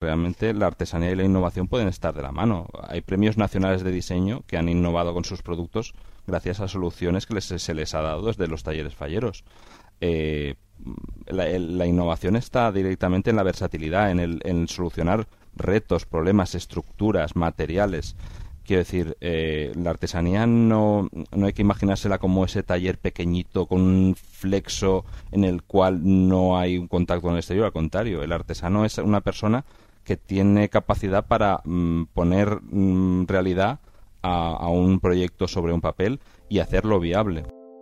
realmente la artesanía y la innovación pueden estar de la mano. Hay premios nacionales de diseño que han innovado con sus productos gracias a soluciones que se les ha dado desde los talleres falleros. La innovación está directamente en la versatilidad, en solucionar retos, problemas, estructuras, materiales. Quiero decir, la artesanía no hay que imaginársela como ese taller pequeñito con un flexo en el cual no hay un contacto con el exterior. Al contrario, el artesano es una persona que tiene capacidad para poner realidad a un proyecto sobre un papel y hacerlo viable.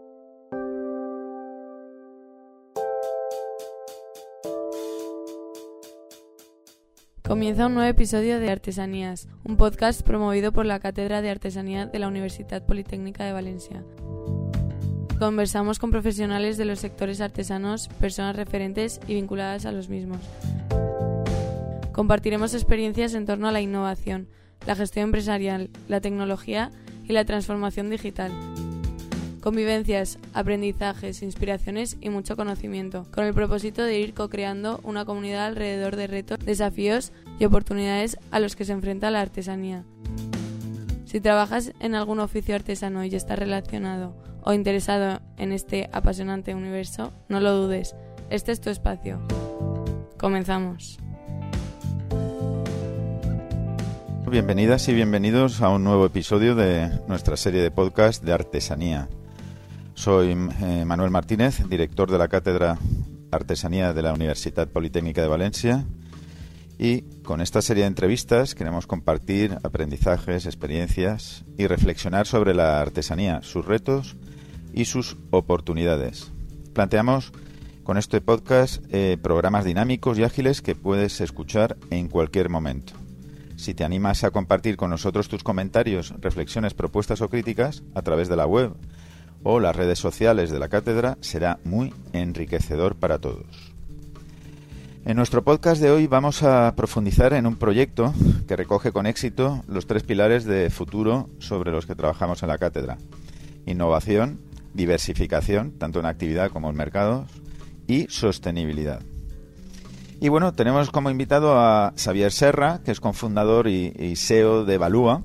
Comienza un nuevo episodio de Artesanías, un podcast promovido por la Cátedra de Artesanía de la Universitat Politécnica de Valencia. Conversamos con profesionales de los sectores artesanos, personas referentes y vinculadas a los mismos. Compartiremos experiencias en torno a la innovación, la gestión empresarial, la tecnología y la transformación digital. Convivencias, aprendizajes, inspiraciones y mucho conocimiento, con el propósito de ir co-creando una comunidad alrededor de retos, desafíos y oportunidades a los que se enfrenta la artesanía. Si trabajas en algún oficio artesano y estás relacionado o interesado en este apasionante universo, no lo dudes, este es tu espacio. Comenzamos. Bienvenidas y bienvenidos a un nuevo episodio de nuestra serie de podcast de Artesanía. Soy Manuel Martínez, director de la Cátedra Artesanía de la Universitat Politécnica de Valencia, y con esta serie de entrevistas queremos compartir aprendizajes, experiencias y reflexionar sobre la artesanía, sus retos y sus oportunidades. Planteamos con este podcast programas dinámicos y ágiles que puedes escuchar en cualquier momento. Si te animas a compartir con nosotros tus comentarios, reflexiones, propuestas o críticas a través de la web o las redes sociales de la cátedra, será muy enriquecedor para todos. En nuestro podcast de hoy vamos a profundizar en un proyecto que recoge con éxito los 3 pilares de futuro sobre los que trabajamos en la cátedra: innovación, diversificación, tanto en actividad como en mercados, y sostenibilidad. Y bueno, tenemos como invitado a Xavier Serra, que es cofundador y CEO de Valua.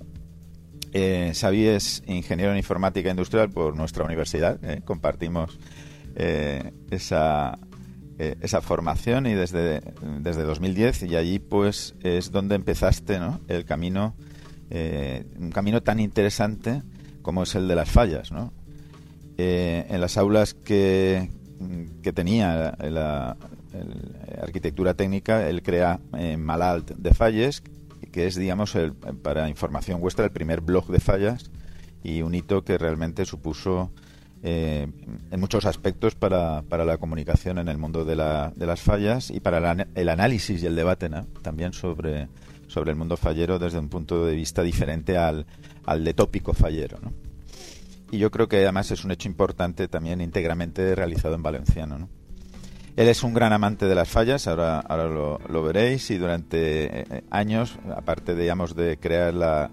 Xavi es ingeniero en informática industrial por nuestra universidad, compartimos esa formación y desde 2010, y allí pues es donde empezaste, ¿no?, el camino, un camino tan interesante como es el de las fallas, ¿no? En las aulas que tenía la arquitectura técnica, él crea Malalt de Falles, que es, digamos, para información vuestra, el primer blog de fallas, y un hito que realmente supuso en muchos aspectos para la comunicación en el mundo de las fallas y para el análisis y el debate, ¿no?, también sobre el mundo fallero desde un punto de vista diferente al de tópico fallero, ¿no? Y yo creo que además es un hecho importante también íntegramente realizado en valenciano, ¿no? Él es un gran amante de las fallas, ahora lo veréis, y durante años, aparte, digamos, de crear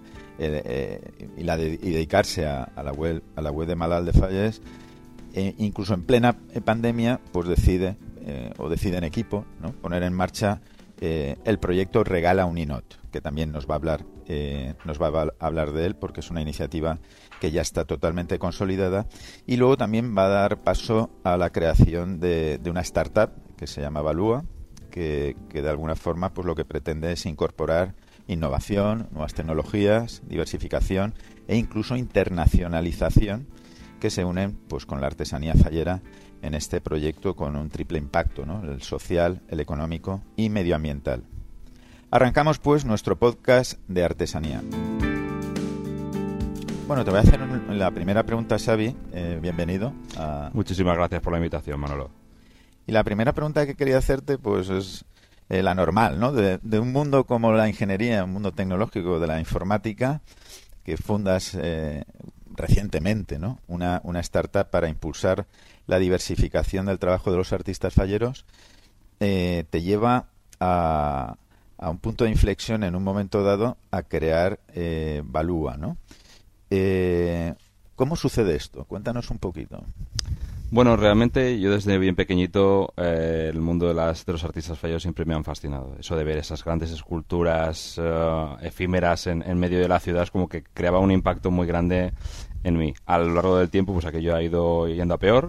y dedicarse a la web de Malalt de Falles, incluso en plena pandemia, pues decide en equipo, ¿no?, poner en marcha el proyecto Regala un Ninot, que también nos va a hablar de él, porque es una iniciativa que ya está totalmente consolidada, y luego también va a dar paso a la creación de una startup que se llama Valua, que de alguna forma pues lo que pretende es incorporar innovación, nuevas tecnologías, diversificación e incluso internacionalización, que se unen pues con la artesanía fallera en este proyecto con un triple impacto, ¿no?, el social, el económico y medioambiental. Arrancamos pues nuestro podcast de artesanía. Bueno, te voy a hacer la primera pregunta, Xavi. Bienvenido. Muchísimas gracias por la invitación, Manolo. Y la primera pregunta que quería hacerte pues es la normal, ¿no? De un mundo como la ingeniería, un mundo tecnológico de la informática, que fundas recientemente, ¿no?, una startup para impulsar la diversificación del trabajo de los artistas falleros, te lleva a un punto de inflexión en un momento dado a crear Valua, ¿no? ¿Cómo sucede esto? Cuéntanos un poquito. Bueno, realmente yo desde bien pequeñito el mundo de los artistas falleros siempre me han fascinado. Eso de ver esas grandes esculturas efímeras en medio de la ciudad es como que creaba un impacto muy grande en mí. A lo largo del tiempo, pues aquello ha ido yendo a peor,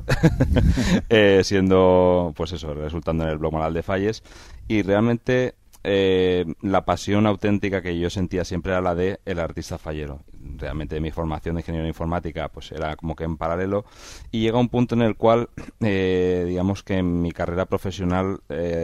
siendo, pues eso, resultando en el blog Malal de Falles. Y realmente la pasión auténtica que yo sentía siempre era la de el artista fallero. Realmente mi formación de ingeniero informática pues era como que en paralelo, y llega un punto en el cual digamos que en mi carrera profesional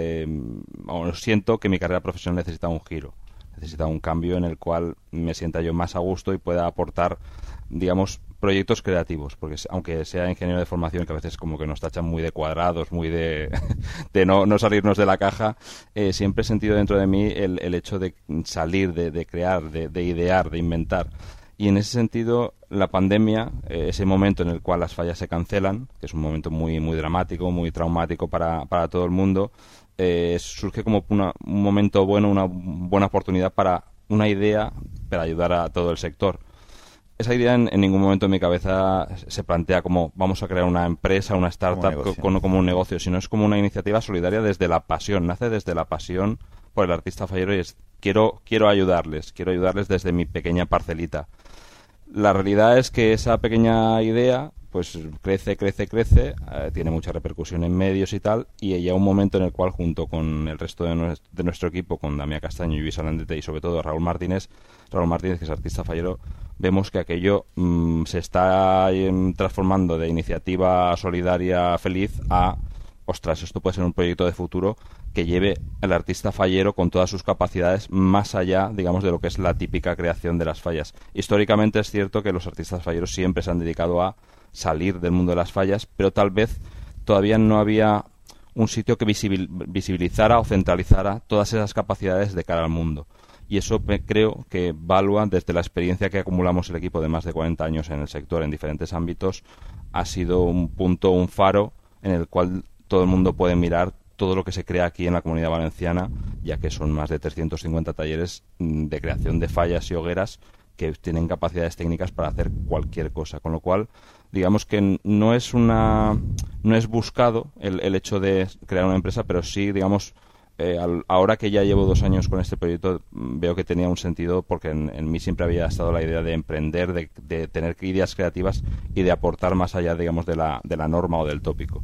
siento que mi carrera profesional necesita un giro, necesita un cambio en el cual me sienta yo más a gusto y pueda aportar, digamos, proyectos creativos, porque aunque sea ingeniero de formación, que a veces como que nos tachan muy de cuadrados, muy de no salirnos de la caja, siempre he sentido dentro de mí el hecho de salir, de crear, de idear, de inventar. Y en ese sentido, la pandemia, ese momento en el cual las fallas se cancelan, que es un momento muy, muy dramático, muy traumático para todo el mundo, surge como un momento bueno, una buena oportunidad para una idea para ayudar a todo el sector. Esa idea en ningún momento en mi cabeza se plantea como vamos a crear una empresa, una startup como un negocio, sino es como una iniciativa solidaria desde la pasión, nace desde la pasión por el artista fallero, y es quiero ayudarles desde mi pequeña parcelita. La realidad es que esa pequeña idea pues crece, tiene mucha repercusión en medios y tal, y llega un momento en el cual, junto con el resto de nuestro equipo, con Damián Castaño y Luis Alandete y sobre todo Raúl Martínez, que es artista fallero, vemos que aquello se está transformando de iniciativa solidaria feliz a ostras, esto puede ser un proyecto de futuro que lleve al artista fallero con todas sus capacidades más allá, digamos, de lo que es la típica creación de las fallas. Históricamente es cierto que los artistas falleros siempre se han dedicado a salir del mundo de las fallas, pero tal vez todavía no había un sitio que visibilizara o centralizara todas esas capacidades de cara al mundo. Y eso creo que Valua, desde la experiencia que acumulamos el equipo de más de 40 años en el sector, en diferentes ámbitos, ha sido un punto, un faro en el cual todo el mundo puede mirar todo lo que se crea aquí en la Comunidad Valenciana, ya que son más de 350 talleres de creación de fallas y hogueras que tienen capacidades técnicas para hacer cualquier cosa, con lo cual digamos que no es buscado el hecho de crear una empresa, pero sí, digamos, ahora que ya llevo 2 años con este proyecto, veo que tenía un sentido, porque en mí siempre había estado la idea de emprender, de tener ideas creativas y de aportar más allá, digamos, de la norma o del tópico.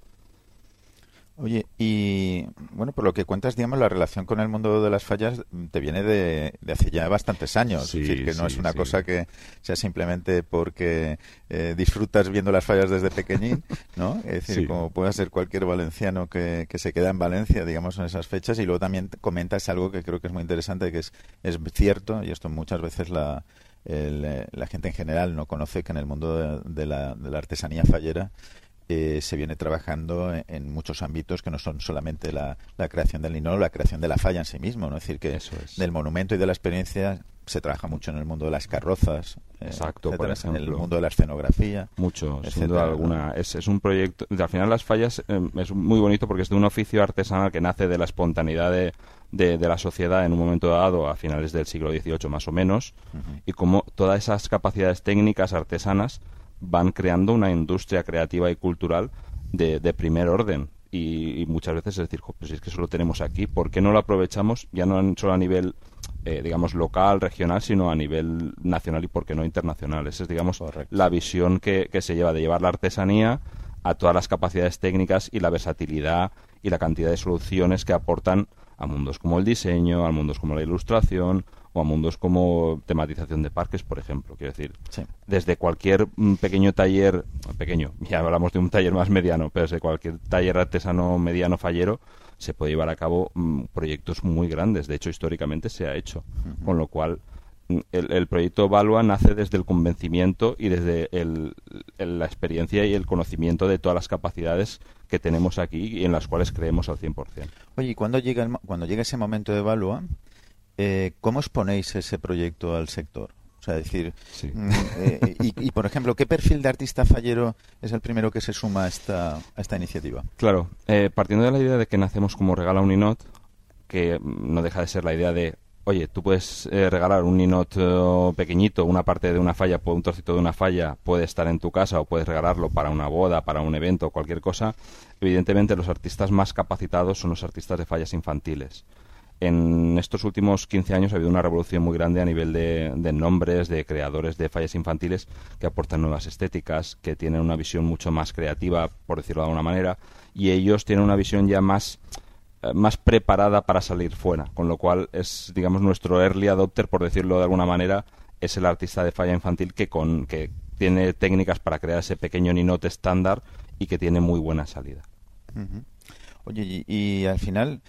Oye, y bueno, por lo que cuentas, digamos, la relación con el mundo de las fallas te viene de hace ya bastantes años. Sí, es decir, que no es una cosa que sea simplemente porque disfrutas viendo las fallas desde pequeñín, ¿no? Es decir, como puede ser cualquier valenciano que se queda en Valencia, digamos, en esas fechas. Y luego también comentas algo que creo que es muy interesante, que es cierto, y esto muchas veces la gente en general no conoce, que en el mundo de la artesanía fallera se viene trabajando en muchos ámbitos que no son solamente la creación del linóleo, la creación de la falla en sí mismo, ¿no? Es decir, que del monumento y de la experiencia se trabaja mucho en el mundo de las carrozas, exacto, etcétera, por ejemplo, en el mundo de la escenografía. Mucho, sin duda alguna. Es un proyecto, al final las fallas es muy bonito porque es de un oficio artesanal que nace de la espontaneidad de la sociedad en un momento dado, a finales del siglo XVIII más o menos, y como todas esas capacidades técnicas artesanas van creando una industria creativa y cultural de primer orden. Y muchas veces es decir, pues es que eso lo tenemos aquí, ¿por qué no lo aprovechamos ya no solo a nivel digamos local, regional, sino a nivel nacional y por qué no internacional? Esa es, digamos, correcto, la visión que se lleva, de llevar la artesanía a todas las capacidades técnicas y la versatilidad y la cantidad de soluciones que aportan a mundos como el diseño, a mundos como la ilustración o a mundos como tematización de parques, por ejemplo. Quiero decir, desde cualquier pequeño taller, pequeño, ya hablamos de un taller más mediano, pero desde cualquier taller artesano mediano fallero se puede llevar a cabo proyectos muy grandes. De hecho, históricamente se ha hecho. Con lo cual, el proyecto Valua nace desde el convencimiento y desde la experiencia y el conocimiento de todas las capacidades que tenemos aquí y en las cuales creemos al 100%. Oye, y cuando llega ese momento de Valua, ¿cómo exponéis ese proyecto al sector? O sea, decir, y por ejemplo, ¿qué perfil de artista fallero es el primero que se suma a esta iniciativa? Claro, partiendo de la idea de que nacemos como regalo a un Ninot, que no deja de ser la idea de oye, tú puedes regalar un ninot pequeñito, una parte de una falla, un trocito de una falla, puede estar en tu casa o puedes regalarlo para una boda, para un evento, cualquier cosa. Evidentemente, los artistas más capacitados son los artistas de fallas infantiles. En estos últimos 15 años ha habido una revolución muy grande a nivel de nombres, de creadores de fallas infantiles que aportan nuevas estéticas, que tienen una visión mucho más creativa, por decirlo de alguna manera, y ellos tienen una visión ya más preparada para salir fuera, con lo cual es, digamos, nuestro early adopter, por decirlo de alguna manera, es el artista de falla infantil que tiene técnicas para crear ese pequeño ninote estándar y que tiene muy buena salida. Uh-huh. Oye, y al final...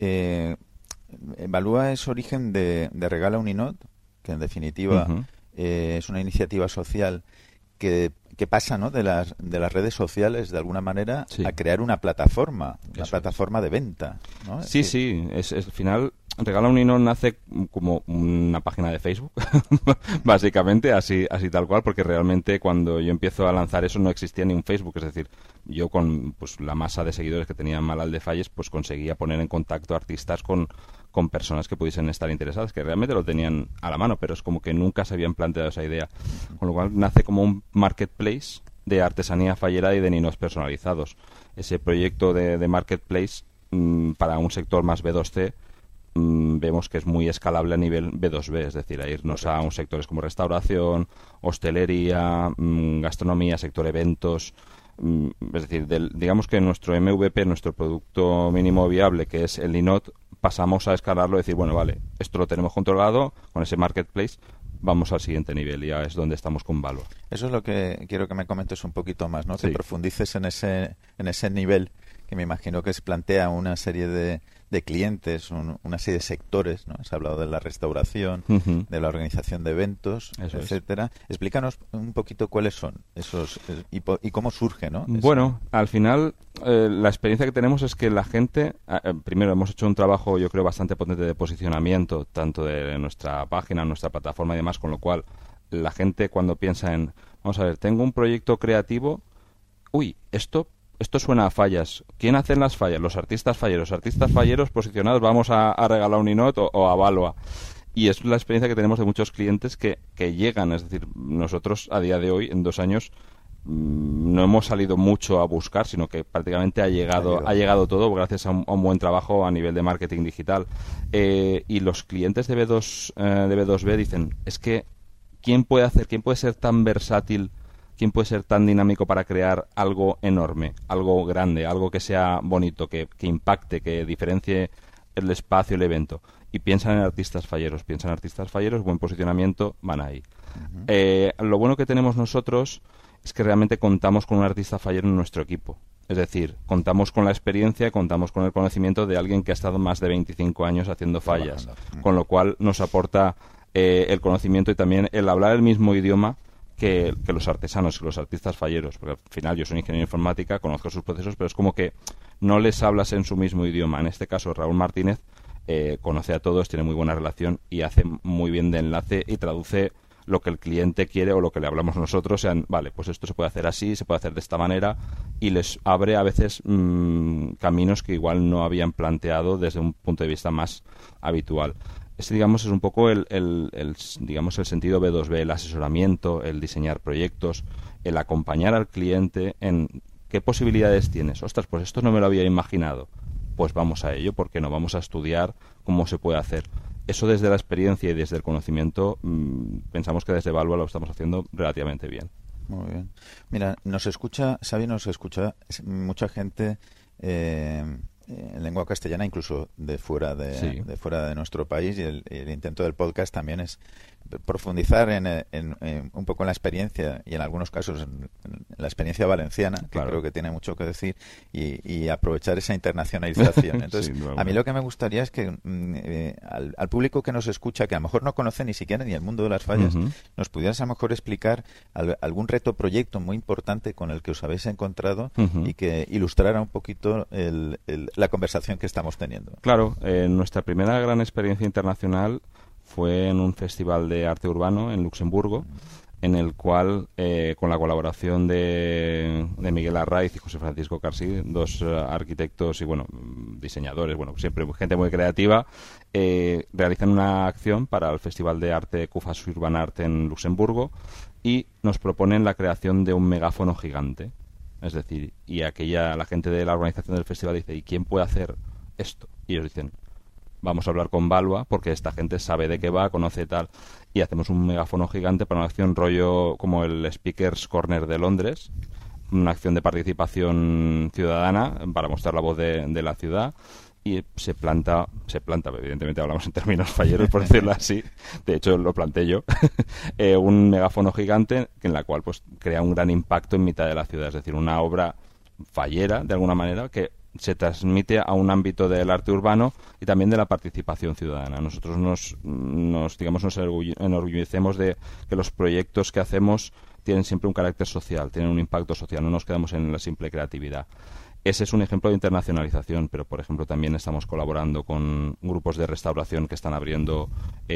Evalúa ese origen de Regala un Ninot, que en definitiva es una iniciativa social que pasa, ¿no?, de las redes sociales de alguna manera a crear una plataforma de venta, ¿no? Sí, al final Regala un Ninot nace como una página de Facebook, básicamente, así tal cual, porque realmente cuando yo empiezo a lanzar eso no existía ni un Facebook, es decir, yo con la masa de seguidores que tenía en Malal de Falles, pues conseguía poner en contacto artistas con personas que pudiesen estar interesadas, que realmente lo tenían a la mano, pero es como que nunca se habían planteado esa idea. Con lo cual nace como un marketplace de artesanía fallera y de ninos personalizados. Ese proyecto de marketplace para un sector más B2C vemos que es muy escalable a nivel B2B, es decir, a irnos a un sectores como restauración, hostelería, gastronomía, sector eventos. Es decir, digamos que nuestro MVP, nuestro producto mínimo viable, que es el ninot, pasamos a escalarlo y decir, bueno, vale, esto lo tenemos controlado con ese marketplace, vamos al siguiente nivel, ya es donde estamos con Valua. Eso es lo que quiero que me comentes un poquito más, ¿no? Sí. Que profundices en ese nivel que me imagino que se plantea una serie de clientes, una serie de sectores, ¿no? Has hablado de la restauración, de la organización de eventos, etcétera. Explícanos un poquito cuáles son esos y cómo surge, ¿no? Bueno, al final la experiencia que tenemos es que la gente, primero hemos hecho un trabajo, yo creo, bastante potente de posicionamiento, tanto de nuestra página, nuestra plataforma y demás, con lo cual la gente cuando piensa en, vamos a ver, tengo un proyecto creativo, esto suena a fallas. ¿Quién hace las fallas? Los artistas falleros. Artistas falleros posicionados, vamos a regalar un ninot o a Valua. Y es la experiencia que tenemos de muchos clientes que llegan. Es decir, nosotros a día de hoy, en 2 años, no hemos salido mucho a buscar, sino que prácticamente ha llegado todo gracias a un buen trabajo a nivel de marketing digital. Y los clientes de B2B dicen, es que ¿quién puede ser tan versátil? ¿Quién puede ser tan dinámico para crear algo enorme, algo grande, algo que sea bonito, que impacte, que diferencie el espacio, el evento? Y piensan en artistas falleros, buen posicionamiento, van ahí. Lo bueno que tenemos nosotros es que realmente contamos con un artista fallero en nuestro equipo. Es decir, contamos con la experiencia, contamos con el conocimiento de alguien que ha estado más de 25 años haciendo fallas, con lo cual nos aporta el conocimiento y también el hablar el mismo idioma que los artesanos, que los artistas falleros, porque al final yo soy ingeniero de informática, conozco sus procesos, pero es como que no les hablas en su mismo idioma. En este caso, Raúl Martínez conoce a todos, tiene muy buena relación y hace muy bien de enlace y traduce lo que el cliente quiere o lo que le hablamos nosotros, sean, vale, pues esto se puede hacer así, se puede hacer de esta manera, y les abre a veces caminos que igual no habían planteado desde un punto de vista más habitual. Este, digamos, es un poco el sentido B2B, el asesoramiento, el diseñar proyectos, el acompañar al cliente en qué posibilidades tienes. Ostras, pues esto no me lo había imaginado. Pues vamos a ello, porque no vamos a estudiar cómo se puede hacer. Eso desde la experiencia y desde el conocimiento, pensamos que desde Valua lo estamos haciendo relativamente bien. Muy bien. Mira, Xavi nos escucha mucha gente en lengua castellana, incluso de fuera de nuestro país, y el intento del podcast también es profundizar en un poco en la experiencia y en algunos casos en la experiencia valenciana, que creo que tiene mucho que decir, y aprovechar esa internacionalización. Entonces, a mí lo que me gustaría es que al público que nos escucha, que a lo mejor no conoce ni siquiera ni el mundo de las fallas, nos pudieras a lo mejor explicar algún reto, proyecto muy importante con el que os habéis encontrado y que ilustrara un poquito la conversación que estamos teniendo. Claro, nuestra primera gran experiencia internacional fue en un festival de arte urbano en Luxemburgo, en el cual, con la colaboración de Miguel Arraiz y José Francisco Carsí, dos arquitectos y, diseñadores, siempre gente muy creativa, realizan una acción para el Festival de Arte Cufas Urban Art en Luxemburgo y nos proponen la creación de un megáfono gigante. Es decir, y la gente de la organización del festival dice, ¿y quién puede hacer esto? Y ellos dicen, vamos a hablar con Balua porque esta gente sabe de qué va, conoce tal, y hacemos un megáfono gigante para una acción rollo como el Speakers Corner de Londres, una acción de participación ciudadana para mostrar la voz de la ciudad, y se planta, evidentemente hablamos en términos falleros, por decirlo así, de hecho lo planté yo, un megáfono gigante en la cual pues crea un gran impacto en mitad de la ciudad, es decir, una obra fallera de alguna manera que se transmite a un ámbito del arte urbano y también de la participación ciudadana. Nosotros nos enorgullecemos de que los proyectos que hacemos tienen siempre un carácter social, tienen un impacto social, no nos quedamos en la simple creatividad. Ese es un ejemplo de internacionalización, pero por ejemplo también estamos colaborando con grupos de restauración que están abriendo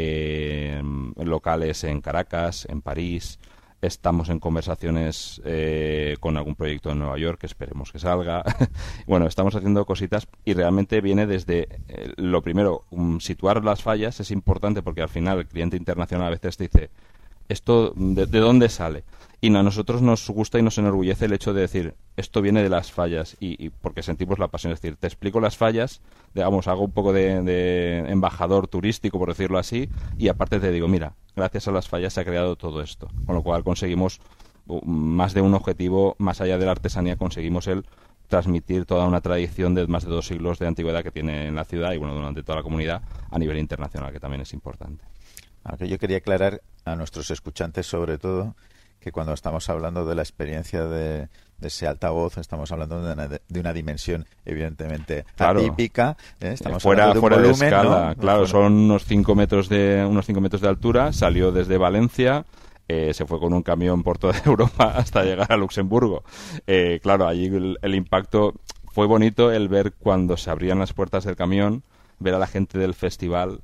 locales en Caracas, en París. Estamos en conversaciones con algún proyecto en Nueva York, que esperemos que salga. Bueno, estamos haciendo cositas y realmente viene desde lo primero, situar las fallas es importante porque al final el cliente internacional a veces te dice, ¿esto de dónde sale? Y a nosotros nos gusta y nos enorgullece el hecho de decir, esto viene de las fallas, y porque sentimos la pasión. Es decir, te explico las fallas, digamos, hago un poco de embajador turístico, por decirlo así, y aparte te digo, mira, gracias a las fallas se ha creado todo esto. Con lo cual conseguimos más de un objetivo, más allá de la artesanía, conseguimos el transmitir toda una tradición de más de 2 siglos de antigüedad que tiene en la ciudad y, durante toda la comunidad a nivel internacional, que también es importante. Aunque yo quería aclarar a nuestros escuchantes, sobre todo, que cuando estamos hablando de la experiencia de ese altavoz, estamos hablando de una dimensión evidentemente atípica. Estamos fuera hablando de un volumen, de escala, ¿no? Claro, son unos 5 metros de altura, salió desde Valencia, se fue con un camión por toda Europa hasta llegar a Luxemburgo. Claro, allí el impacto fue bonito, el ver cuando se abrían las puertas del camión, ver a la gente del festival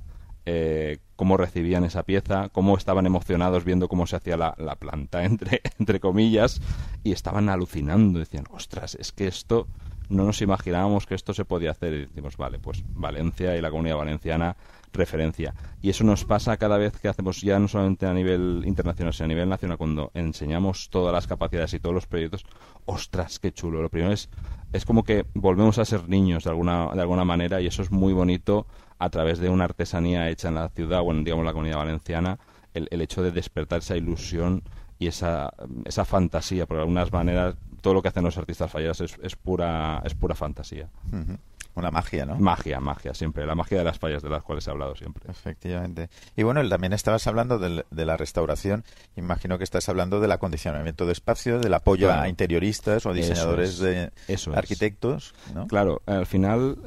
cómo recibían esa pieza, cómo estaban emocionados viendo cómo se hacía la planta, entre comillas, y estaban alucinando, decían, ostras, es que esto, no nos imaginábamos que esto se podía hacer, y decimos, vale, pues Valencia y la Comunidad Valenciana, referencia. Y eso nos pasa cada vez que hacemos, ya no solamente a nivel internacional, sino a nivel nacional, cuando enseñamos todas las capacidades y todos los proyectos, ostras, qué chulo. Lo primero es como que volvemos a ser niños de alguna manera, y eso es muy bonito a través de una artesanía hecha en la ciudad o en, digamos, la Comunidad Valenciana, el hecho de despertar esa ilusión y esa fantasía. Por algunas maneras, todo lo que hacen los artistas falleros es pura fantasía. Uh-huh. Una magia, ¿no? Magia, siempre. La magia de las fallas de las cuales he hablado siempre. Efectivamente. Y bueno, también estabas hablando de la restauración. Imagino que estás hablando del acondicionamiento de espacios, del apoyo a interioristas o diseñadores arquitectos, ¿no? Claro, al final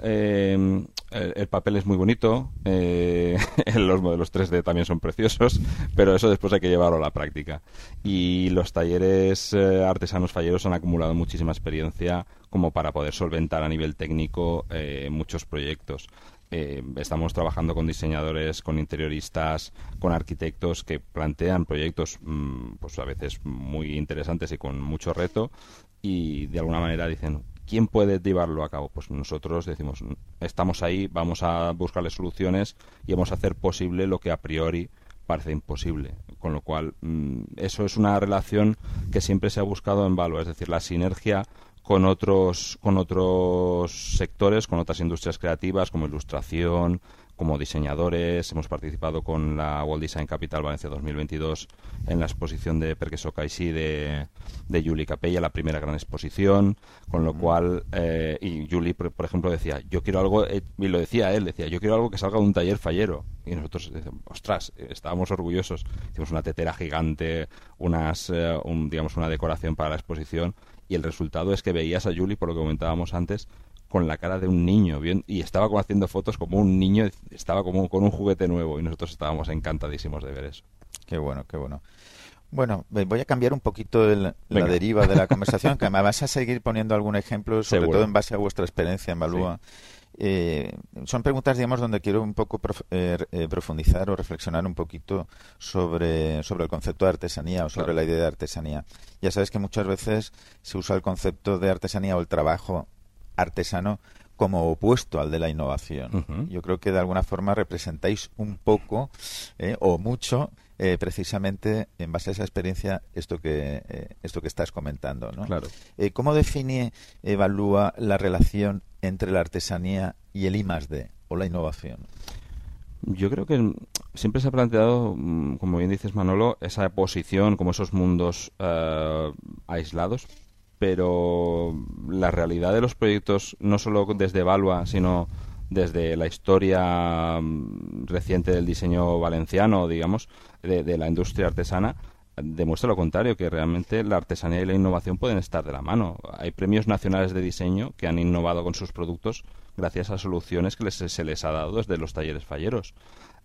el papel es muy bonito, los modelos 3D también son preciosos, pero eso después hay que llevarlo a la práctica. Y los talleres artesanos falleros han acumulado muchísima experiencia como para poder solventar a nivel técnico muchos proyectos. Estamos trabajando con diseñadores, con interioristas, con arquitectos que plantean proyectos pues a veces muy interesantes y con mucho reto, y de alguna manera dicen, ¿quién puede llevarlo a cabo? Pues nosotros decimos, estamos ahí, vamos a buscarle soluciones y vamos a hacer posible lo que a priori parece imposible. Con lo cual, eso es una relación que siempre se ha buscado en Balua, es decir, la sinergia con otros sectores, con otras industrias creativas como ilustración, como diseñadores. Hemos participado con la World Design Capital Valencia 2022 en la exposición de Perquè sóc així de Juli Capella, la primera gran exposición, con lo cual y Juli, por ejemplo, decía, yo quiero algo, y lo decía él, yo quiero algo que salga de un taller fallero, y nosotros decíamos, ostras, estábamos orgullosos. Hicimos una tetera gigante, digamos una decoración para la exposición, y el resultado es que veías a Juli, por lo que comentábamos antes, con la cara de un niño, bien, y estaba como haciendo fotos como un niño, estaba como con un juguete nuevo, y nosotros estábamos encantadísimos de ver eso. Qué bueno, qué bueno. Bueno, voy a cambiar un poquito la deriva de la conversación, que me vas a seguir poniendo algún ejemplo, sobre todo en base a vuestra experiencia en Balua. Sí. son preguntas, digamos, donde quiero un poco profundizar o reflexionar un poquito sobre el concepto de artesanía o sobre la idea de artesanía. Ya sabes que muchas veces se usa el concepto de artesanía o el trabajo artesano como opuesto al de la innovación. Uh-huh. Yo creo que de alguna forma representáis un poco o mucho precisamente en base a esa experiencia esto que estás comentando, ¿no? Claro. ¿Cómo evalúa la relación entre la artesanía y el I+D o la innovación? Yo creo que siempre se ha planteado, como bien dices, Manolo, esa posición como esos mundos aislados, pero la realidad de los proyectos, no solo desde Evalua, sino desde la historia reciente del diseño valenciano, digamos, de la industria artesana, demuestra lo contrario, que realmente la artesanía y la innovación pueden estar de la mano. Hay premios nacionales de diseño que han innovado con sus productos gracias a soluciones que se les ha dado desde los talleres falleros.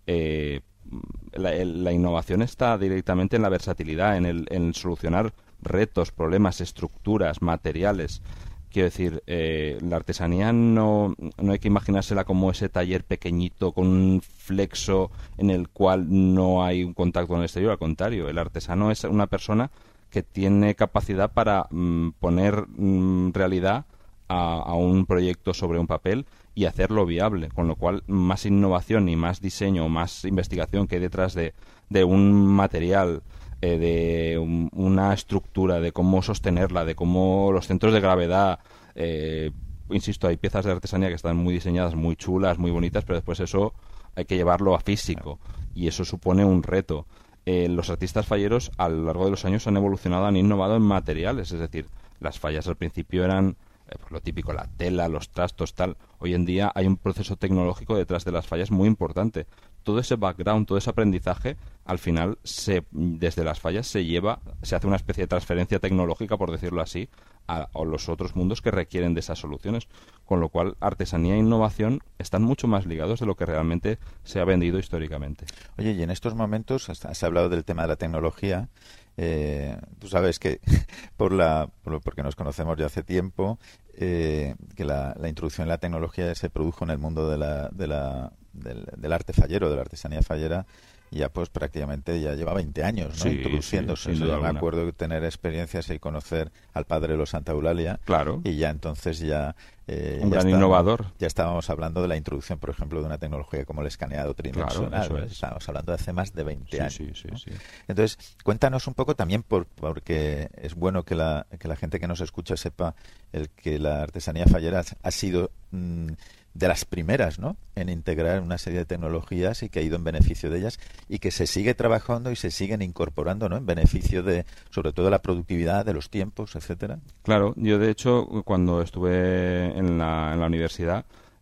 La innovación está directamente en la versatilidad, en solucionar retos, problemas, estructuras, materiales. Quiero decir, la artesanía no hay que imaginársela como ese taller pequeñito con un flexo en el cual no hay un contacto con el exterior. Al contrario, el artesano es una persona que tiene capacidad para poner realidad a un proyecto sobre un papel y hacerlo viable, con lo cual más innovación y más diseño, más investigación que hay detrás de un material, de una estructura, de cómo sostenerla, de cómo los centros de gravedad. Insisto, hay piezas de artesanía que están muy diseñadas, muy chulas, muy bonitas, pero después eso hay que llevarlo a físico y eso supone un reto. Los artistas falleros a lo largo de los años han evolucionado, han innovado en materiales, es decir, las fallas al principio eran pues lo típico, la tela, los trastos, tal. Hoy en día hay un proceso tecnológico detrás de las fallas muy importante. Todo ese background, todo ese aprendizaje, al final, desde las fallas se hace una especie de transferencia tecnológica, por decirlo así, a los otros mundos que requieren de esas soluciones. Con lo cual, artesanía e innovación están mucho más ligados de lo que realmente se ha vendido históricamente. Oye, y en estos momentos, has hablado del tema de la tecnología. Tú sabes que porque nos conocemos ya hace tiempo, que la introducción en la tecnología se produjo en el mundo del arte fallero, de la artesanía fallera, ya pues prácticamente ya lleva 20 años, ¿no? Sí, introduciéndose. sí, Yo me acuerdo de tener experiencias y conocer al padre de los Santa Eulalia. Claro. Y ya entonces un gran innovador. Ya estábamos hablando de la introducción, por ejemplo, de una tecnología como el escaneado tridimensional. Claro, eso es. Estábamos hablando de hace más de 20 años. Sí. Entonces, cuéntanos un poco también, porque es bueno que la gente que nos escucha sepa que la artesanía fallera ha sido de las primeras, ¿no?, en integrar una serie de tecnologías y que ha ido en beneficio de ellas y que se sigue trabajando y se siguen incorporando, ¿no?, en beneficio de, sobre todo, de la productividad, de los tiempos, etcétera. Claro, yo de hecho cuando estuve en la universidad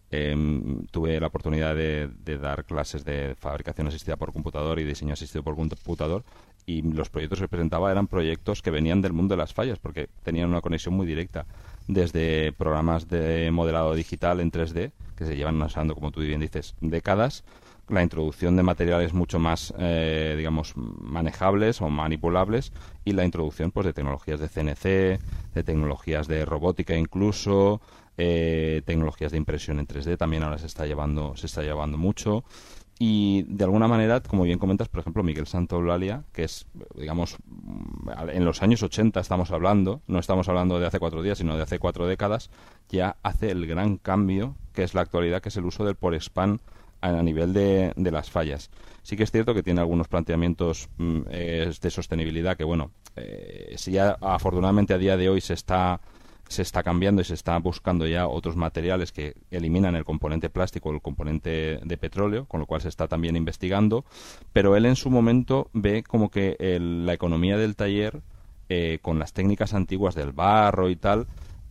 tuve la oportunidad de dar clases de fabricación asistida por computador y diseño asistido por computador, y los proyectos que presentaba eran proyectos que venían del mundo de las fallas porque tenían una conexión muy directa, desde programas de modelado digital en 3D que se llevan usando, como tú bien dices, décadas, la introducción de materiales mucho más, digamos, manejables o manipulables, y la introducción pues de tecnologías de CNC, de tecnologías de robótica incluso, tecnologías de impresión en 3D también ahora se está llevando mucho. Y de alguna manera, como bien comentas, por ejemplo, Miguel Santa Eulalia, que es, digamos, en los años 80 estamos hablando, no estamos hablando de hace 4 días, sino de hace 4 décadas, ya hace el gran cambio que es la actualidad, que es el uso del Porespan a nivel de las fallas. Sí que es cierto que tiene algunos planteamientos de sostenibilidad que, bueno, si ya afortunadamente a día de hoy se está cambiando y se está buscando ya otros materiales que eliminan el componente plástico o el componente de petróleo, con lo cual se está también investigando, pero él en su momento ve como que la economía del taller, con las técnicas antiguas del barro y tal,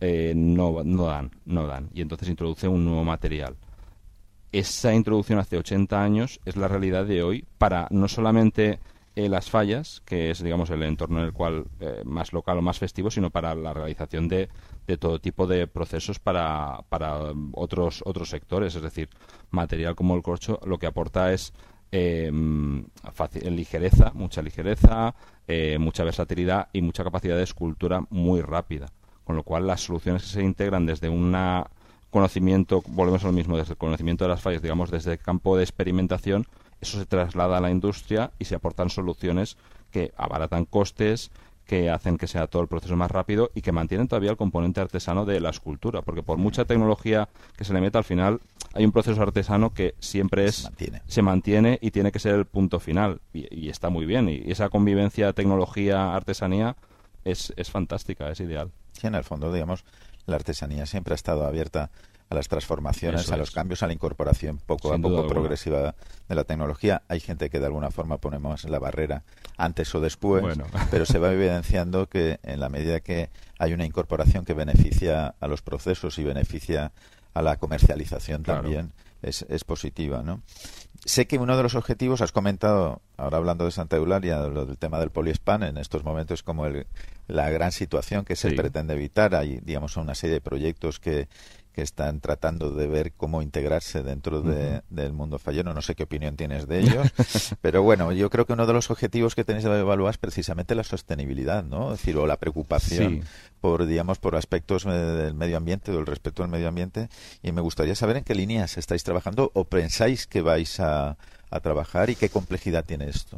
no dan, y entonces introduce un nuevo material. Esa introducción hace 80 años es la realidad de hoy para no solamente las fallas, que es, digamos, el entorno en el cual más local o más festivo, sino para la realización de todo tipo de procesos para otros sectores. Es decir, material como el corcho lo que aporta es ligereza, mucha versatilidad y mucha capacidad de escultura muy rápida. Con lo cual, las soluciones que se integran desde una conocimiento, volvemos a lo mismo, desde el conocimiento de las fallas, digamos, desde el campo de experimentación, eso se traslada a la industria y se aportan soluciones que abaratan costes, que hacen que sea todo el proceso más rápido y que mantienen todavía el componente artesano de la escultura, porque por mucha tecnología que se le meta, al final hay un proceso artesano que siempre se mantiene y tiene que ser el punto final, y está muy bien, y esa convivencia tecnología-artesanía es fantástica, es ideal. Sí, en el fondo, digamos, la artesanía siempre ha estado abierta a las transformaciones, a los cambios, a la incorporación poco a poco progresiva de la tecnología. Hay gente que de alguna forma ponemos la barrera antes o después, pero se va evidenciando que en la medida que hay una incorporación que beneficia a los procesos y beneficia a la comercialización también, es positiva, ¿no? Sé que uno de los objetivos, has comentado, ahora hablando de Santa Eulalia, del tema del poliespan, en estos momentos como la gran situación que se pretende evitar. Hay, digamos, una serie de proyectos que están tratando de ver cómo integrarse dentro del mundo fallero. No sé qué opinión tienes de ellos, pero bueno, yo creo que uno de los objetivos que tenéis que evaluar es precisamente la sostenibilidad, ¿no? Es decir, o la preocupación por, digamos, por aspectos del medio ambiente o el respeto al medio ambiente, y me gustaría saber en qué líneas estáis trabajando o pensáis que vais a trabajar y qué complejidad tiene esto.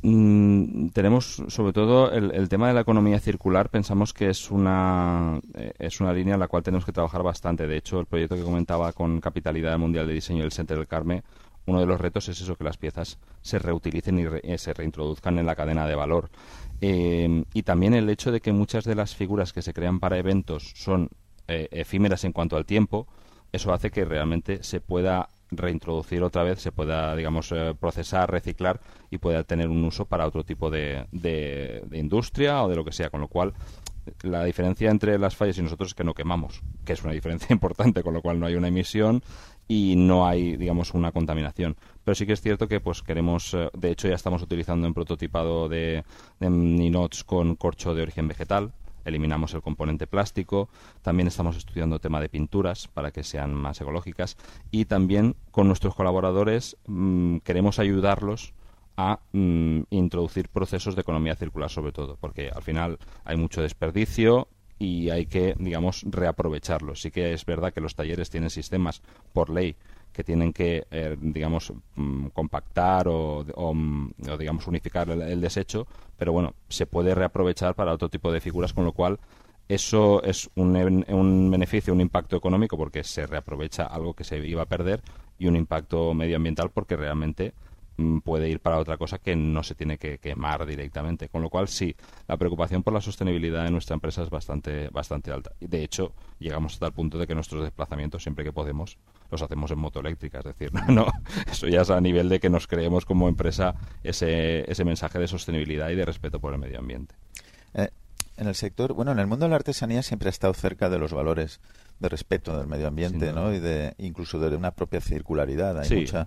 Tenemos sobre todo el tema de la economía circular. Pensamos que es una línea en la cual tenemos que trabajar bastante. De hecho, el proyecto que comentaba con Capitalidad Mundial de Diseño del Centre del Carme, uno de los retos es eso, que las piezas se reutilicen y se reintroduzcan en la cadena de valor. Y también el hecho de que muchas de las figuras que se crean para eventos son efímeras en cuanto al tiempo. Eso hace que realmente se pueda reintroducir otra vez, se pueda, digamos, procesar, reciclar y pueda tener un uso para otro tipo de industria o de lo que sea, con lo cual la diferencia entre las fallas y nosotros es que no quemamos, que es una diferencia importante, con lo cual no hay una emisión y no hay, digamos, una contaminación. Pero sí que es cierto que pues queremos, de hecho ya estamos utilizando en prototipado de ninots con corcho de origen vegetal. Eliminamos el componente plástico. También estamos estudiando tema de pinturas para que sean más ecológicas, y también con nuestros colaboradores queremos ayudarlos a introducir procesos de economía circular, sobre todo porque al final hay mucho desperdicio y hay que, digamos, reaprovecharlos. Sí que es verdad que los talleres tienen sistemas por ley que tienen que, digamos, compactar o digamos, unificar el desecho, pero bueno, se puede reaprovechar para otro tipo de figuras, con lo cual eso es un beneficio, un impacto económico, porque se reaprovecha algo que se iba a perder, y un impacto medioambiental porque realmente puede ir para otra cosa que no se tiene que quemar directamente. Con lo cual, sí, la preocupación por la sostenibilidad de nuestra empresa es bastante alta. Y de hecho, llegamos hasta el punto de que nuestros desplazamientos, siempre que podemos, los hacemos en moto eléctrica. Es decir, no, eso ya es a nivel de que nos creemos como empresa ese mensaje de sostenibilidad y de respeto por el medio ambiente. En el sector, bueno, en el mundo de la artesanía siempre ha estado cerca de los valores de respeto del medio ambiente, ¿no? Y incluso de una propia circularidad. Hay muchas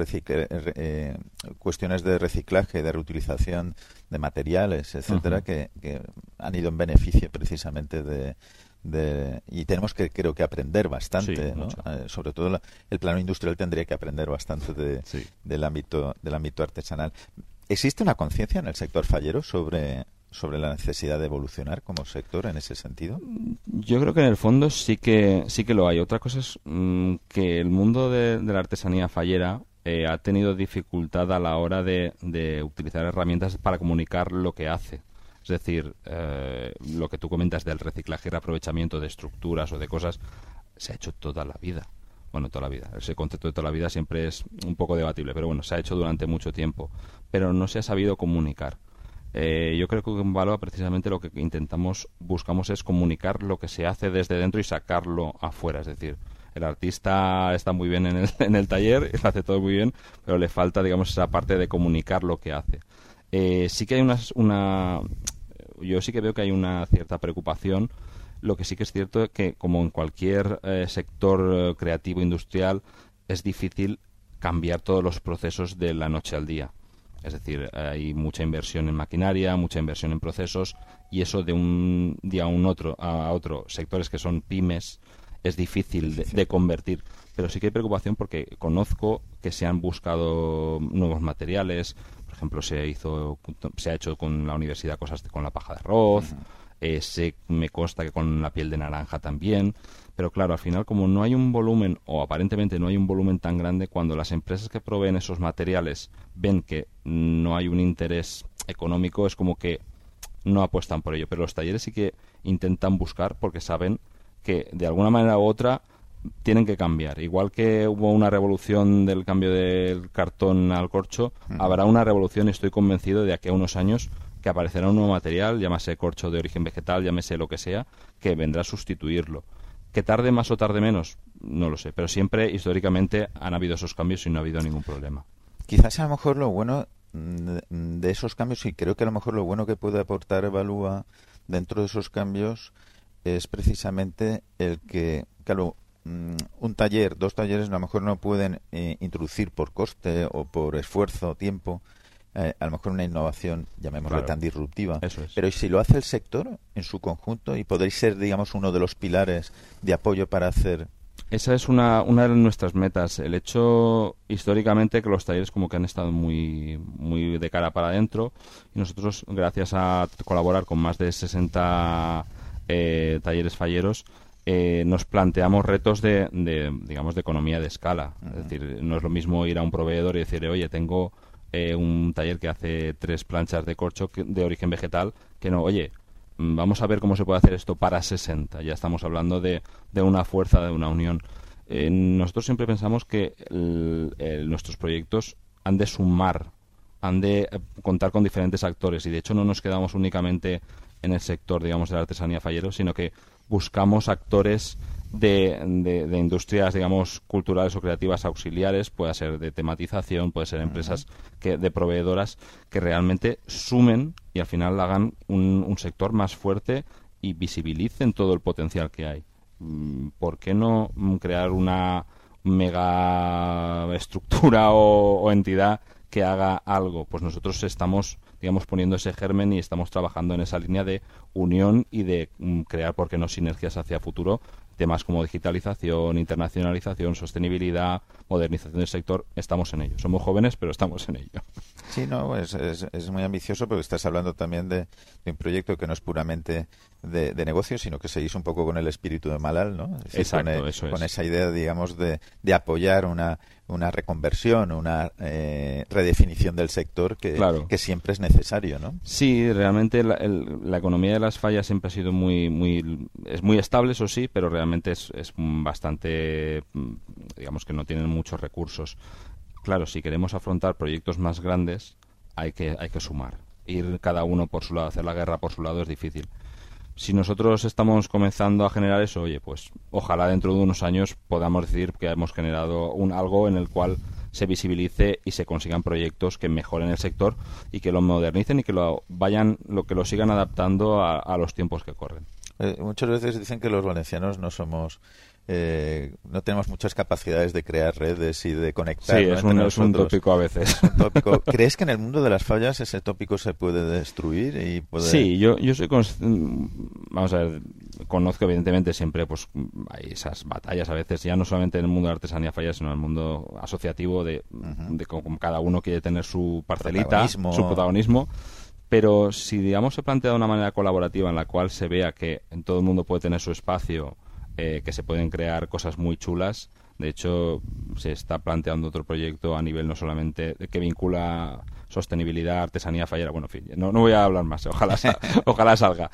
cuestiones de reciclaje, de reutilización de materiales, etcétera, que han ido en beneficio precisamente y tenemos que, creo que, aprender bastante, ¿no? Sobre todo el plano industrial tendría que aprender bastante del ámbito artesanal. ¿Existe una conciencia en el sector fallero sobre la necesidad de evolucionar como sector en ese sentido? Yo creo que en el fondo sí que lo hay. Otra cosa es que el mundo de la artesanía fallera ha tenido dificultad a la hora de utilizar herramientas para comunicar lo que hace. Es decir, lo que tú comentas del reciclaje y reaprovechamiento de estructuras o de cosas se ha hecho toda la vida. Bueno, toda la vida. Ese concepto de toda la vida siempre es un poco debatible, pero bueno, se ha hecho durante mucho tiempo. Pero no se ha sabido comunicar. Yo creo que en Valoa precisamente lo que buscamos es comunicar lo que se hace desde dentro y sacarlo afuera. Es decir, el artista está muy bien en el taller, hace todo muy bien, pero le falta, digamos, esa parte de comunicar lo que hace. Sí que hay yo sí que veo que hay una cierta preocupación. Lo que sí que es cierto es que, como en cualquier sector creativo industrial, es difícil cambiar todos los procesos de la noche al día. Es decir, hay mucha inversión en maquinaria, mucha inversión en procesos, y eso de un día a otro, sectores que son pymes, es difícil de convertir. Pero sí que hay preocupación porque conozco que se han buscado nuevos materiales. Por ejemplo, se ha hecho con la universidad cosas con la paja de arroz. Me consta que con la piel de naranja también. Pero claro, al final, como no hay un volumen, o aparentemente no hay un volumen tan grande, cuando las empresas que proveen esos materiales ven que no hay un interés económico, es como que no apuestan por ello. Pero los talleres sí que intentan buscar, porque saben que de alguna manera u otra tienen que cambiar. Igual que hubo una revolución del cambio del cartón al corcho, habrá una revolución, y estoy convencido de aquí a unos años que aparecerá un nuevo material, llámese corcho de origen vegetal, llámese lo que sea, que vendrá a sustituirlo. ¿Que tarde más o tarde menos? No lo sé, pero siempre, históricamente, han habido esos cambios y no ha habido ningún problema. Quizás a lo mejor lo bueno de esos cambios, y creo que a lo mejor lo bueno que puede aportar Evalúa dentro de esos cambios es precisamente el que, claro, un taller, 2 talleres a lo mejor no pueden introducir por coste o por esfuerzo o tiempo a lo mejor una innovación, llamémosla, tan disruptiva. Eso es. Pero ¿y si lo hace el sector en su conjunto y podréis ser, digamos, uno de los pilares de apoyo para hacer? Esa es una de nuestras metas. El hecho, históricamente, que los talleres como que han estado muy de cara para adentro, y nosotros, gracias a colaborar con más de 60 talleres falleros, nos planteamos retos de economía de escala. Es decir, no es lo mismo ir a un proveedor y decirle, oye, tengo un taller que hace 3 planchas de corcho de origen vegetal, que no, oye, vamos a ver cómo se puede hacer esto para 60. Ya estamos hablando de una fuerza, de una unión. Nosotros siempre pensamos que nuestros proyectos han de sumar, han de contar con diferentes actores, y de hecho no nos quedamos únicamente en el sector, digamos, de la artesanía fallero, sino que buscamos actores de industrias, digamos, culturales o creativas auxiliares, puede ser de tematización, puede ser empresas de proveedoras que realmente sumen y al final hagan un sector más fuerte y visibilicen todo el potencial que hay. ¿Por qué no crear una mega estructura o entidad que haga algo? Pues nosotros estamos, digamos, poniendo ese germen y estamos trabajando en esa línea de unión y de crear, ¿por qué no?, sinergias hacia futuro. Temas como digitalización, internacionalización, sostenibilidad, modernización del sector, estamos en ello. Somos jóvenes, pero estamos en ello. Sí, no, es muy ambicioso, porque estás hablando también de un proyecto que no es puramente de negocio, sino que seguís un poco con el espíritu de Malal, ¿no? Es decir, exacto, eso es. Con esa idea, digamos, de apoyar una reconversión, una redefinición del sector que siempre es necesario, ¿no? Sí, realmente la economía de las fallas siempre ha sido es muy estable, eso sí, pero realmente es bastante, digamos, que no tienen muchos recursos. Claro, si queremos afrontar proyectos más grandes, hay que sumar. Ir cada uno por su lado, hacer la guerra por su lado es difícil. Si nosotros estamos comenzando a generar eso, oye, pues ojalá dentro de unos años podamos decir que hemos generado algo en el cual se visibilice y se consigan proyectos que mejoren el sector y que lo modernicen y que lo sigan adaptando a los tiempos que corren. Muchas veces dicen que los valencianos no somos, no tenemos muchas capacidades de crear redes y de conectar. Sí, es un tópico a veces. Es un tópico. ¿Crees que en el mundo de las fallas ese tópico se puede destruir? Sí, yo soy vamos a ver, conozco evidentemente siempre, pues hay esas batallas a veces, ya no solamente en el mundo de la artesanía falla, sino en el mundo asociativo de como cada uno quiere tener su parcelita, su protagonismo. Pero si, digamos, se plantea de una manera colaborativa en la cual se vea que en todo el mundo puede tener su espacio, que se pueden crear cosas muy chulas. De hecho, se está planteando otro proyecto a nivel no solamente que vincula sostenibilidad, artesanía fallera. Bueno, en fin, no voy a hablar más, ojalá salga.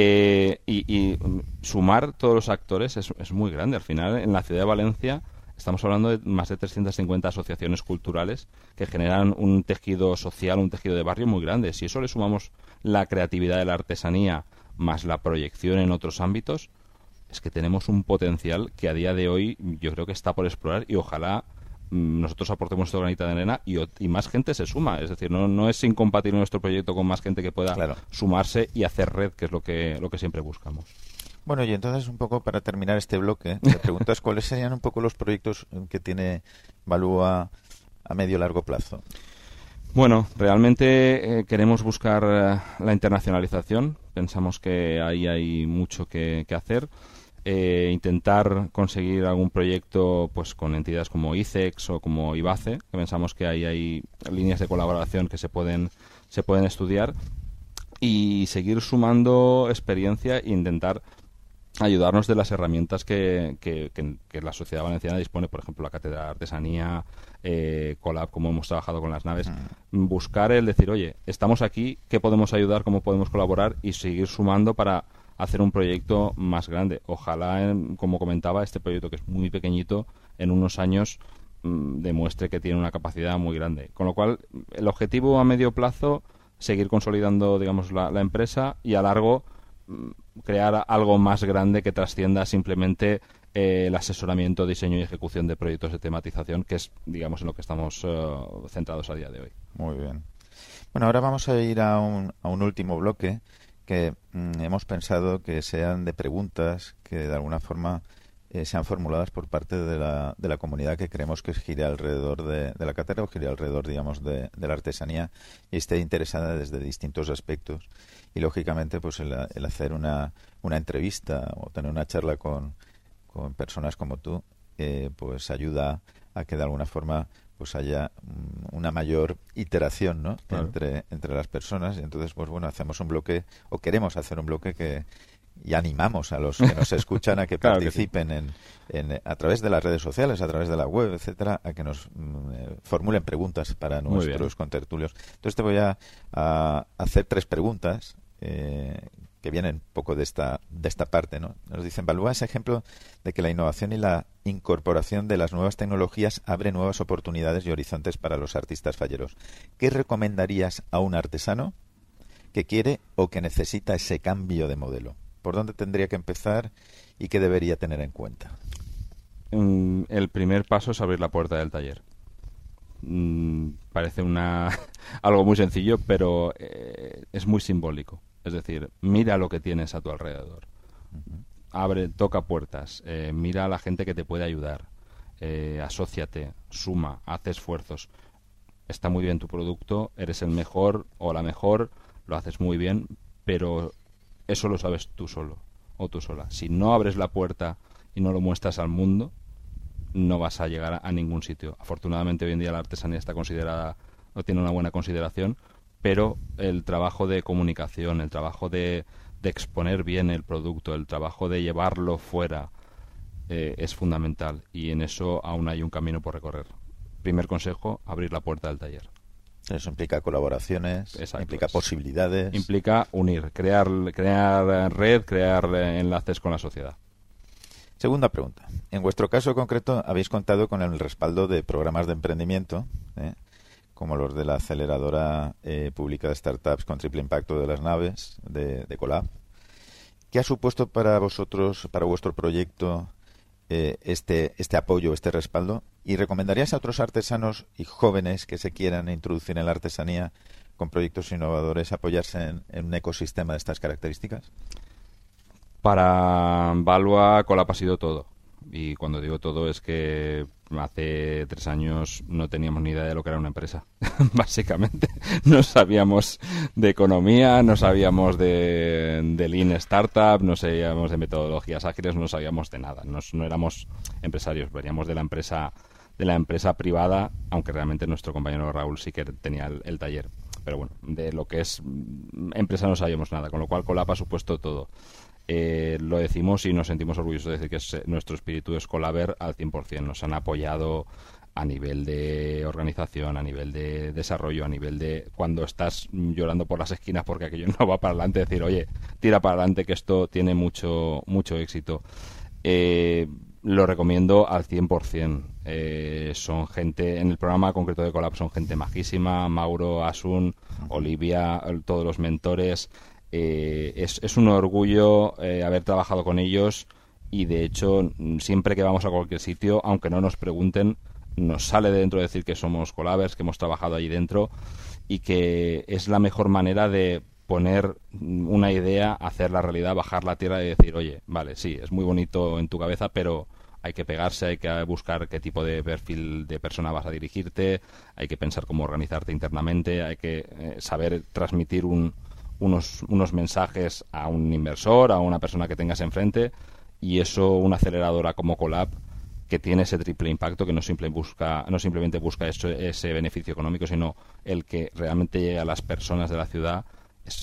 Y sumar todos los actores es muy grande. Al final, en la ciudad de Valencia estamos hablando de más de 350 asociaciones culturales que generan un tejido social, un tejido de barrio muy grande. Si eso le sumamos la creatividad de la artesanía más la proyección en otros ámbitos, es que tenemos un potencial que a día de hoy yo creo que está por explorar, y ojalá nosotros aportemos nuestro granito de arena y más gente se suma. Es decir, no es incompatible nuestro proyecto con más gente que pueda sumarse y hacer red, que es lo que siempre buscamos. Bueno, y entonces, un poco para terminar este bloque, te preguntas cuáles serían un poco los proyectos que tiene Evalúa a medio y largo plazo. Bueno, realmente queremos buscar la internacionalización. Pensamos que ahí hay mucho que hacer. Intentar conseguir algún proyecto pues con entidades como ICEX o como IBACE, que pensamos que ahí hay líneas de colaboración que se pueden estudiar. y seguir sumando experiencia e intentar ayudarnos de las herramientas que la sociedad valenciana dispone, por ejemplo, la Cátedra de Artesanía, Colab, como hemos trabajado con las naves, buscar el decir, oye, estamos aquí, ¿qué podemos ayudar, cómo podemos colaborar? Y seguir sumando para hacer un proyecto más grande. Ojalá, como comentaba, este proyecto, que es muy pequeñito, en unos años demuestre que tiene una capacidad muy grande. Con lo cual, el objetivo a medio plazo, seguir consolidando, digamos, la empresa, y a largo crear algo más grande que trascienda simplemente el asesoramiento, diseño y ejecución de proyectos de tematización, que es, digamos, en lo que estamos centrados a día de hoy. Muy bien. Bueno, ahora vamos a ir a un último bloque que hemos pensado que sean de preguntas que de alguna forma sean formuladas por parte de la comunidad que creemos que gire alrededor de la cátedra, o gire alrededor, digamos, de la artesanía, y esté interesada desde distintos aspectos. Y lógicamente, pues el hacer una entrevista o tener una charla con personas como tú, pues ayuda a que de alguna forma pues haya una mayor iteración, ¿no? Claro. entre las personas. Y entonces, pues bueno, hacemos un bloque, o queremos hacer un bloque y animamos a los que nos escuchan a que claro participen que sí. a través de las redes sociales, a través de la web, etcétera, a que nos formulen preguntas para nuestros contertulios. Entonces te voy a hacer 3 preguntas que vienen un poco de esta parte, ¿no? Nos dicen, valúa ese ejemplo de que la innovación y la incorporación de las nuevas tecnologías abre nuevas oportunidades y horizontes para los artistas falleros. ¿Qué recomendarías a un artesano que quiere o que necesita ese cambio de modelo? ¿Por dónde tendría que empezar y qué debería tener en cuenta? El primer paso es abrir la puerta del taller. Parece algo muy sencillo, pero es muy simbólico. Es decir, mira lo que tienes a tu alrededor. Abre, toca puertas, mira a la gente que te puede ayudar, asóciate, suma, haz esfuerzos. Está muy bien tu producto, eres el mejor o la mejor, lo haces muy bien, pero eso lo sabes tú solo o tú sola. Si no abres la puerta y no lo muestras al mundo, no vas a llegar a ningún sitio. Afortunadamente hoy en día la artesanía está considerada, o tiene una buena consideración, pero el trabajo de comunicación, el trabajo de exponer bien el producto, el trabajo de llevarlo fuera es fundamental, y en eso aún hay un camino por recorrer. Primer consejo, abrir la puerta del taller. Eso implica colaboraciones, exacto, implica posibilidades. Implica unir, crear red, crear enlaces con la sociedad. Segunda pregunta. En vuestro caso concreto, habéis contado con el respaldo de programas de emprendimiento, como los de la aceleradora pública de startups con triple impacto de las naves, de Colab. ¿Qué ha supuesto para vosotros, para vuestro proyecto, este apoyo, este respaldo? ¿Y recomendarías a otros artesanos y jóvenes que se quieran introducir en la artesanía con proyectos innovadores apoyarse en un ecosistema de estas características? Para Valua, Colab ha sido todo. Y cuando digo todo es que hace 3 años no teníamos ni idea de lo que era una empresa. Básicamente no sabíamos de economía, no sabíamos de Lean Startup, no sabíamos de metodologías ágiles, no sabíamos de nada. No éramos empresarios, veníamos de la empresa privada, aunque realmente nuestro compañero Raúl sí que tenía el taller. Pero bueno, de lo que es empresa no sabíamos nada, con lo cual Colab ha supuesto todo. Lo decimos y nos sentimos orgullosos de decir que nuestro espíritu es Colaber al 100%. Nos han apoyado a nivel de organización, a nivel de desarrollo, a nivel de cuando estás llorando por las esquinas porque aquello no va para adelante, decir, oye, tira para adelante que esto tiene mucho éxito. Lo recomiendo al 100%. Son gente, en el programa concreto de Colab son gente majísima, Mauro, Asun, Olivia, todos los mentores. Es un orgullo haber trabajado con ellos, y de hecho siempre que vamos a cualquier sitio, aunque no nos pregunten, nos sale de dentro decir que somos Colabers, que hemos trabajado allí dentro, y que es la mejor manera de poner una idea, hacerla realidad, bajar la tierra y decir, oye, vale, sí, es muy bonito en tu cabeza, pero hay que pegarse, hay que buscar qué tipo de perfil de persona vas a dirigirte, hay que pensar cómo organizarte internamente, hay que saber transmitir unos mensajes a un inversor, a una persona que tengas enfrente, y eso una aceleradora como Colab, que tiene ese triple impacto, que no simplemente busca ese beneficio económico, sino el que realmente llegue a las personas de la ciudad,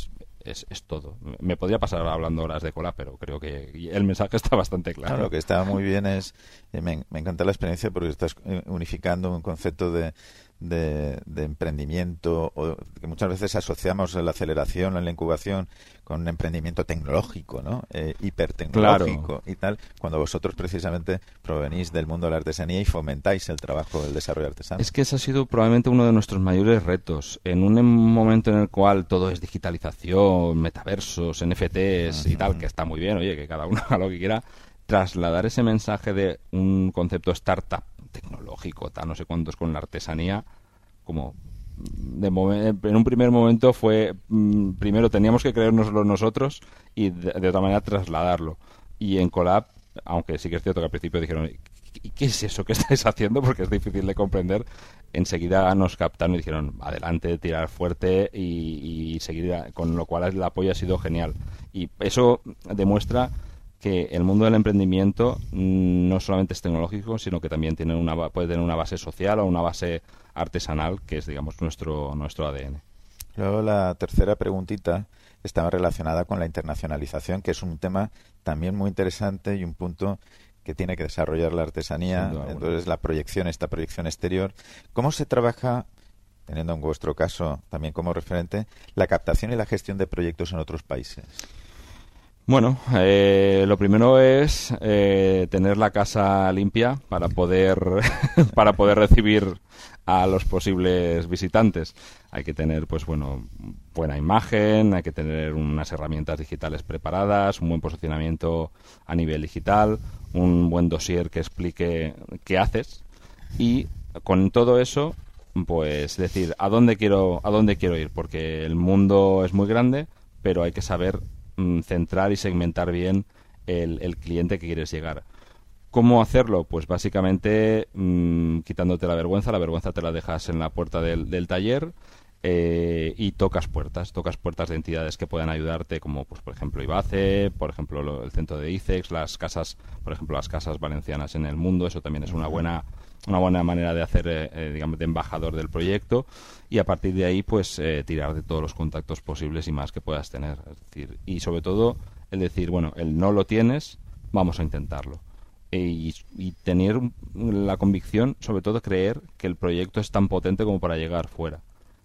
es todo. Me podría pasar hablando horas de Colab, pero creo que el mensaje está bastante claro. Lo que está muy bien es, me encanta la experiencia porque estás unificando un concepto de emprendimiento, o que muchas veces asociamos la aceleración en la incubación con un emprendimiento tecnológico, ¿no? Hipertecnológico, y tal, cuando vosotros precisamente provenís del mundo de la artesanía y fomentáis el trabajo del desarrollo artesano. Es que ese ha sido probablemente uno de nuestros mayores retos. En un momento en el cual todo es digitalización, metaversos, NFTs y tal, que está muy bien, oye, que cada uno haga lo que quiera, trasladar ese mensaje de un concepto startup tecnológico, tal, no sé cuántos, con la artesanía, como en un primer momento fue, primero teníamos que creérnoslo nosotros y de otra manera trasladarlo. Y en Colab, aunque sí que es cierto que al principio dijeron, ¿qué es eso que estáis haciendo? Porque es difícil de comprender. Enseguida nos captaron y dijeron, adelante, tirar fuerte y seguir, con lo cual el apoyo ha sido genial. Y eso demuestra que el mundo del emprendimiento no solamente es tecnológico, sino que también puede tener una base social o una base artesanal, que es, digamos, nuestro ADN. Luego la tercera preguntita estaba relacionada con la internacionalización, que es un tema también muy interesante y un punto que tiene que desarrollar la artesanía. Entonces, esta proyección exterior. ¿Cómo se trabaja, teniendo en vuestro caso también como referente, la captación y la gestión de proyectos en otros países? Bueno, lo primero es tener la casa limpia para poder recibir a los posibles visitantes. Hay que tener, pues bueno, buena imagen, hay que tener unas herramientas digitales preparadas, un buen posicionamiento a nivel digital, un buen dossier que explique qué haces, y con todo eso, pues decir a dónde quiero ir, porque el mundo es muy grande, pero hay que saber centrar y segmentar bien el cliente que quieres llegar. ¿Cómo hacerlo? Pues básicamente quitándote la vergüenza te la dejas en la puerta del taller, y tocas puertas de entidades que puedan ayudarte, como pues por ejemplo IBACE, por ejemplo el centro de ICEX, las casas valencianas en el mundo. Eso también es una buena manera de hacer, digamos, de embajador del proyecto, y a partir de ahí pues tirar de todos los contactos posibles y más que puedas tener. Es decir, y sobre todo el decir, bueno, el no lo tienes, vamos a intentarlo. Y tener la convicción, sobre todo creer que el proyecto es tan potente como para llegar fuera.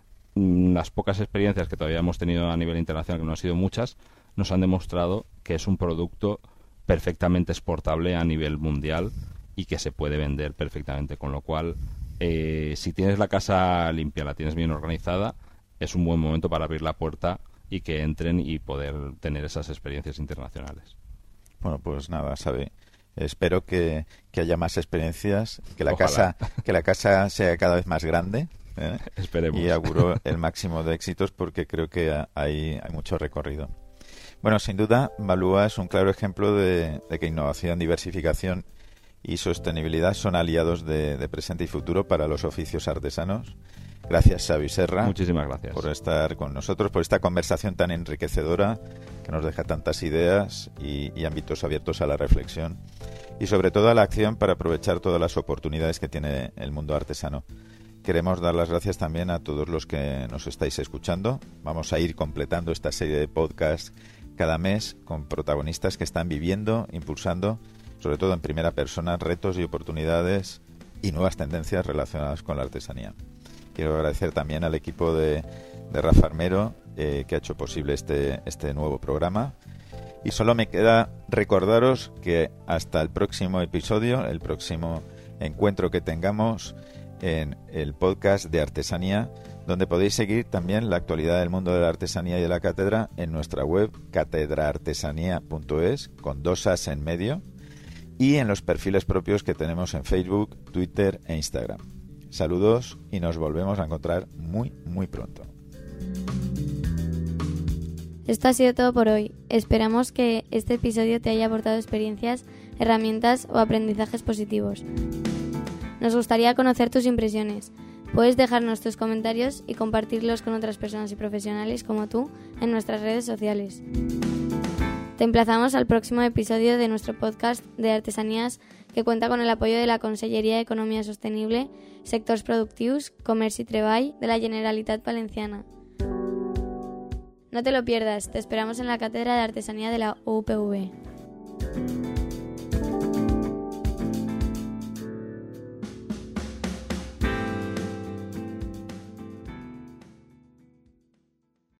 Las pocas experiencias que todavía hemos tenido a nivel internacional, que no han sido muchas, nos han demostrado que es un producto perfectamente exportable a nivel mundial y que se puede vender perfectamente, con lo cual si tienes la casa limpia, la tienes bien organizada, es un buen momento para abrir la puerta y que entren y poder tener esas experiencias internacionales. Bueno, pues nada, espero que haya más experiencias, que la casa sea cada vez más grande. Esperemos. Y auguro el máximo de éxitos, porque creo que hay mucho recorrido. Bueno, sin duda, Valua es un claro ejemplo de que innovación, diversificación y sostenibilidad son aliados de presente y futuro para los oficios artesanos. Gracias, Xavi Serra. Muchísimas gracias por estar con nosotros, por esta conversación tan enriquecedora que nos deja tantas ideas y ámbitos abiertos a la reflexión y sobre todo a la acción para aprovechar todas las oportunidades que tiene el mundo artesano. Queremos dar las gracias también a todos los que nos estáis escuchando. Vamos a ir completando esta serie de podcasts cada mes con protagonistas que están viviendo, impulsando, sobre todo en primera persona, retos y oportunidades y nuevas tendencias relacionadas con la artesanía. Quiero agradecer también al equipo de Rafa Armero, que ha hecho posible este nuevo programa. Y solo me queda recordaros que hasta el próximo episodio, el próximo encuentro que tengamos en el podcast de Artesanía, donde podéis seguir también la actualidad del mundo de la artesanía y de la cátedra en nuestra web catedraartesanía.es, con 2 as en medio, y en los perfiles propios que tenemos en Facebook, Twitter e Instagram. Saludos y nos volvemos a encontrar muy, muy pronto. Esto ha sido todo por hoy. Esperamos que este episodio te haya aportado experiencias, herramientas o aprendizajes positivos. Nos gustaría conocer tus impresiones. Puedes dejarnos tus comentarios y compartirlos con otras personas y profesionales como tú en nuestras redes sociales. Te emplazamos al próximo episodio de nuestro podcast de artesanías, que cuenta con el apoyo de la Conselleria d'Economia Sostenible, Sectors Productius, Comerç i Treball de la Generalitat Valenciana. No te lo pierdas, te esperamos en la Cátedra de Artesanía de la UPV.